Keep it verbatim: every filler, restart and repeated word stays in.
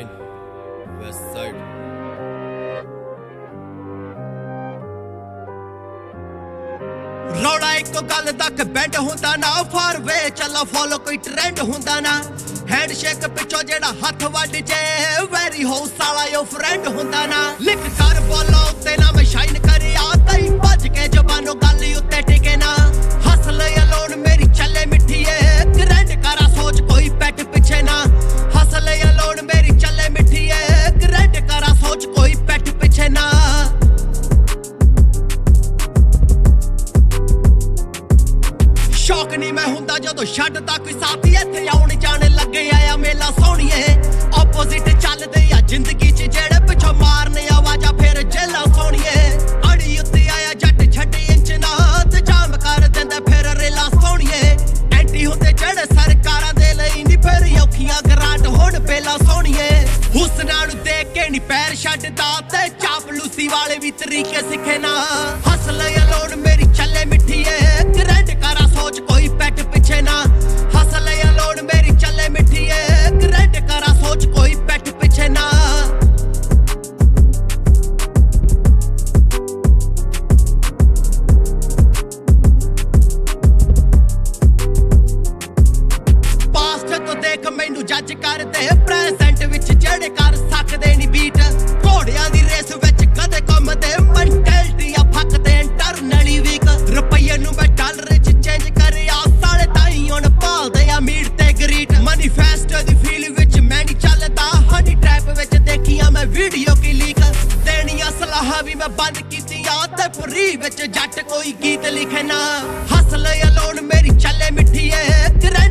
Line, West Side. ਰੌਲਾ ਇੱਕੋ ਗੱਲ ਦਾ ਕਿ ਬੈਂਡ ਹੁੰਦਾ ਨਾ ਫਾਰ ਵੇ ਚੱਲਾ ਫੋਲੋ ਕੋਈ ਟ੍ਰੈਂਡ ਹੁੰਦਾ ਨਾ ਹੈਂਡਸ਼ੇਕ ਪਿੱਛੋਂ ਜਿਹੜਾ ਹੱਥ ਵੱਢ ਜੇ ਵੈਰੀ ਹਾਊਸ ਵਾਲਾ ਯੋ ਫਰੈਂਡ ਹੁੰਦਾ ਨਾ ਲਿਖ ਕਰ ਬੋਲੋ ਉੱਤੇ ਨਾ ਮੈਂ ਸ਼ਾਈਨ ਕਰਿਆ ਤਈ ਭੱਜ ਕੇ ਜ਼ਬਾਨੋਂ ਗੱਲ ਉੱਤੇ ਟਿਕੇ ਨਾ ਹੱਸਲ ਅਲੋਨ ਮੇਰੀ ਚੱਲੇ ਮਿੱਠੀਏ ਗ੍ਰੈਂਡ ਕਰਾ ਸੋਚ ਕੋਈ ਪੈਟ ਪਿੱਛੇ ਨਾ ਹੱਸਲ ਅਲੋਨ ਮੇਰੀ ਚੱਲੇ ਮਿੱਠੀਏ ਗ੍ਰੈਂਡ ਕਰਾ ਸੋਚ ਕੋਈ ਪੈਟ ਪਿੱਛੇ ਨਾ ਸ਼ੌਕ ਨਹੀਂ ਮੈਂ ਹੁੰਦਾ ਜਦੋਂ ਛੱਡਦਾ ਕੋਈ ਸਾਥੀ ਇੱਥੇ ਆਉਣ ਜਾਣ ਲੱਗੇ ਆਇਆ ਮੇਲਾ ਸੋਹਣੀਏ ਆਪੋਜ਼ਿਟ ਚੱਲਦੇ ਆ ਜ਼ਿੰਦਗੀ 'ਚ ਜਿਹੜੇ ਪਿੱਛੋਂ ਮਾਰਨੇ ਆਵਾਜ਼ਾਂ ਫਿਰ ਜੇਲਾ ਸੋਹਣੀਏ ਅੜੀ ਉੱਤੇ ਆਇਆ ਜੱਟ ਛੱਡੇ ਇੰਚ ਨਾ ਤੇ ਜਾਮ ਕਰ ਦਿੰਦਾ ਫਿਰ ਰੇਲਾ ਸੋਹਣੀਏ ਐਂਟੀ ਹੁੰਦੇ ਜਿਹੜੇ ਸਰਕਾਰਾਂ ਦੇ ਲਈ ਨਹੀਂ ਫਿਰ ਔਖੀਆਂ ਗਰਾਂਟ ਹੁਣ ਪਹਿਲਾਂ ਸੋਹਣੀਏ ਹੁਸਨਾਂ ਨੂੰ ਦੇਖ ਕੇ ਨਹੀਂ ਪੈਰ ਛੱਡਦਾ ਤੇ ਚਾਪਲੂਸੀ ਵਾਲੇ ਵੀ ਤਰੀਕੇ ਸਿੱਖੇ ਨਾ ਹੱਸਲ ਅਲੋਨ ਮੇਰੀ ਚੱਲੇ ਮਿੱਠੀਏ ਗ੍ਰੈਂਡ ਕਰਾ ਸੋਚ ਕੋਈ ਪੈਟ ਪਿੱਛੇ ਨਾ ਹੱਸਲ ਅਲੋਨ ਮੇਰੀ ਚੱਲੇ ਮਿੱਠੀਏ ਗ੍ਰੈਂਡ ਕਰਾ ਸੋਚ ਕੋਈ ਪੈਟ ਪਿੱਛੇ ਨਾ ਪਾਸਟ ਤੋਂ ਦੇਖ ਮੈਨੂੰ ਜੱਜ ਕਰਦੇ ਪ੍ਰੈਜ਼ੈਂਟ ਵਿੱਚ ਜਿਹੜੇ ਕਰ ਸਕਦੇ ਨਹੀਂ ਬੀਟ ਘੋੜਿਆਂ ਦੀ ਰੇਸ ਵਿੱਚ ਕਦੇ ਘੁੰਮਦੇ ਮੈਂਟੈਲਿਟੀ ਆ ਫੱਕਦੇ ਇੰਟਰਨਲੀ ਵੀਕ ਰੁਪਈਏ ਨੂੰ ਮੈਂ ਡਾਲਰ 'ਚ ਚੇਂਜ ਕਰਿਆ ਸਾਲੇ ਤਾਈ ਹੁਣ ਭਾਲਦੇ ਆ ਮੀਟ ਤੇ ਗਰੀਟ ਮੈਨੀਫੈਸਟੋ ਦੀ ਫੀਲ ਵਿੱਚ ਮੈਂ ਨਹੀਂ ਚੱਲਦਾ ਹਨੀ ਟ੍ਰੈਪ ਵਿੱਚ ਦੇਖੀਆਂ ਮੈਂ ਵੀਡੀਓ ਕੀ ਲੀਕ ਦੇਣੀਆਂ ਸਲਾਹਾਂ ਵੀ ਮੈਂ ਬੰਦ ਕੀਤੀਆਂ ਤੇ ਫਰੀ ਵਿੱਚ ਜੱਟ ਕੋਈ ਗੀਤ ਲਿਖੇ ਨਾ ਹੱਸਲ ਅਲੋਨ ਮੇਰੀ ਚੱਲੇ ਮਿੱਠੀਏ